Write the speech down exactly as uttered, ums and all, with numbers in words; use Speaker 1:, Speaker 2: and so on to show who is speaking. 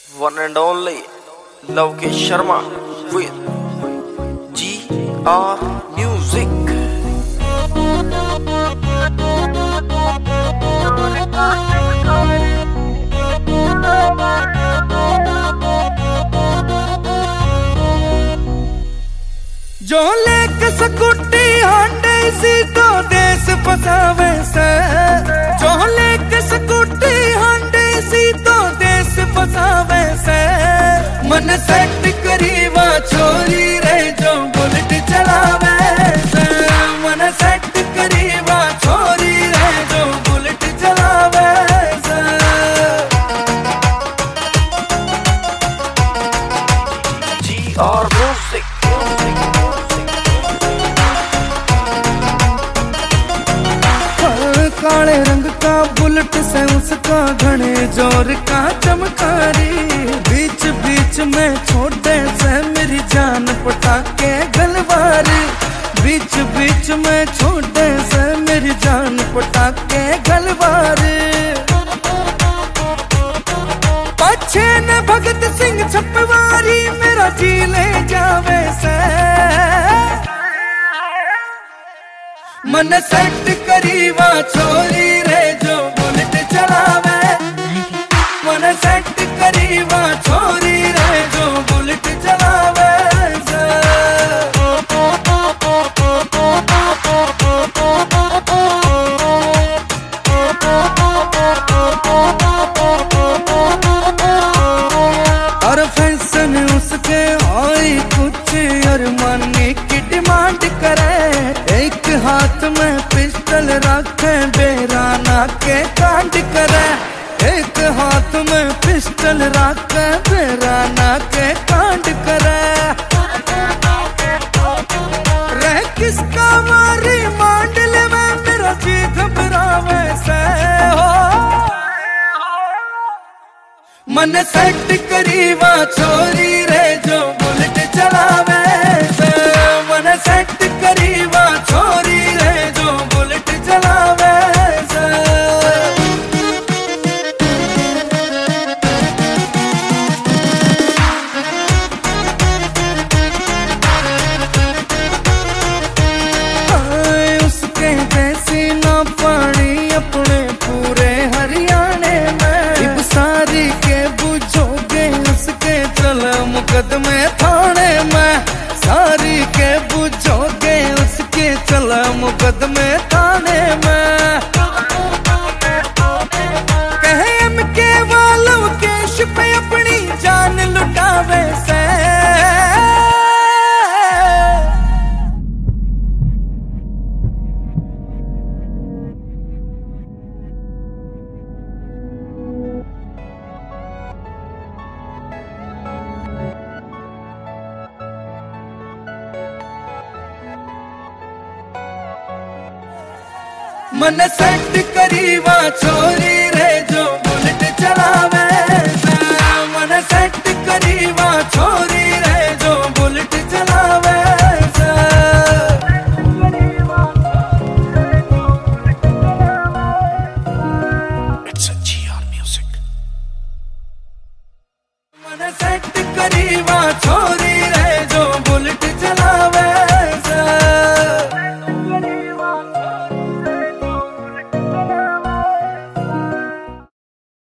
Speaker 1: One and only Lokesh Sharma with G R Music.
Speaker 2: जो लेके scooty हांडे सी तो देश फसावे से, जो लेके स्कूटी हांडे सी तो देश फसावे से। मन सेट करीवा छोरी रे जो बुलेट चलावे से, मन सेट करीवा छोरी रे जो बुलेट चलावे से।
Speaker 1: G R Music.
Speaker 2: काले रंग का बुलेट से उसका घने जोर का चमकारी, बीच बीच में छोटे से मेरी जान पटाके गलवारी, बीच बीच में छोटे से मेरी जान पटाके गलवारी। पछे न भगत सिंह छपवारी मेरा जी ले जावे से। मन सेट करीवा छोरी रे जो बुलेट चलावे, मन सेट करीवा छोरी रे जो बुलेट चलावे से। और फैशन उसके आई कुछ अरमानी की डिमांड करे, एक हाथ में पिस्टल रखे बेराना के कांड करे, एक हाथ में पिस्टल रखे बेराना के कांड करे। रे किसका मारी मांडल में मेरा जी घबरावे से हो। मन सेट करीवा छोरी रे जो बुलेट चलावे से, मन सेट करीवा छोरी रे जो बुलेट चलावे से। आए उसके जैसी ना पानी अपने पूरे हरियाणे में, इब सारी के बुझोगे उसके चला मुकदमे थाने में, सारी के बुझोगे उसके चला मुकदमे थाने में। कहम के वालों के पे अपनी जान लुटावे से। मन सेट करीवा छोरी रे जो बुलेट चलावे से, मन सेट करीवा छोरी रे जो बुलेट चलावे से।
Speaker 1: It's a G R Music.
Speaker 2: मन सेट करीवा छोरी